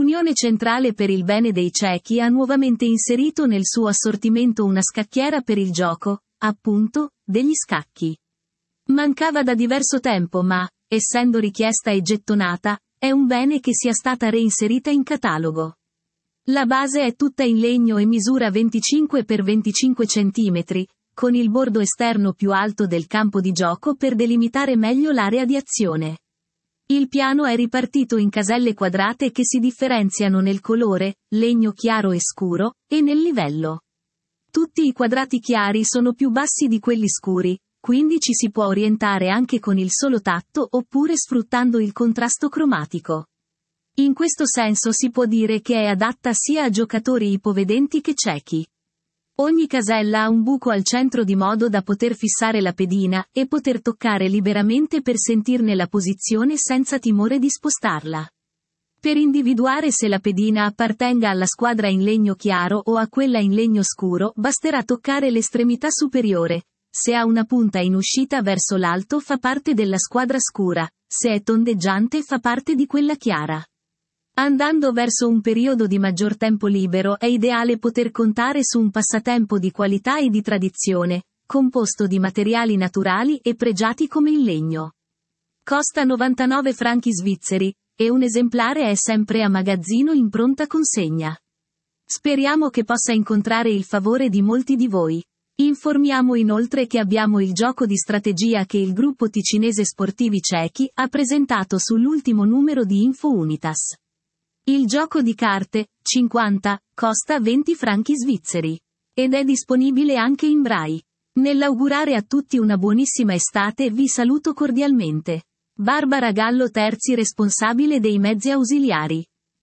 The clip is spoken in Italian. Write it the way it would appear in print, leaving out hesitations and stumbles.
L'Unione Centrale per il Bene dei Ciechi ha nuovamente inserito nel suo assortimento una scacchiera per il gioco, appunto, degli scacchi. Mancava da diverso tempo ma, essendo richiesta e gettonata, è un bene che sia stata reinserita in catalogo. La base è tutta in legno e misura 25 x 25 cm, con il bordo esterno più alto del campo di gioco per delimitare meglio l'area di azione. Il piano è ripartito in caselle quadrate che si differenziano nel colore, legno chiaro e scuro, e nel livello. Tutti i quadrati chiari sono più bassi di quelli scuri, quindi ci si può orientare anche con il solo tatto oppure sfruttando il contrasto cromatico. In questo senso si può dire che è adatta sia a giocatori ipovedenti che ciechi. Ogni casella ha un buco al centro di modo da poter fissare la pedina e poter toccare liberamente per sentirne la posizione senza timore di spostarla. Per individuare se la pedina appartenga alla squadra in legno chiaro o a quella in legno scuro basterà toccare l'estremità superiore. Se ha una punta in uscita verso l'alto fa parte della squadra scura, se è tondeggiante fa parte di quella chiara. Andando verso un periodo di maggior tempo libero è ideale poter contare su un passatempo di qualità e di tradizione, composto di materiali naturali e pregiati come il legno. Costa 99 franchi svizzeri, e un esemplare è sempre a magazzino in pronta consegna. Speriamo che possa incontrare il favore di molti di voi. Informiamo inoltre che abbiamo il gioco di strategia che il gruppo ticinese Sportivi Ciechi ha presentato sull'ultimo numero di Info Unitas. Il gioco di carte, 50, costa 20 franchi svizzeri. Ed è disponibile anche in braille. Nell'augurare a tutti una buonissima estate vi saluto cordialmente. Barbara Gallo Terzi, responsabile dei mezzi ausiliari.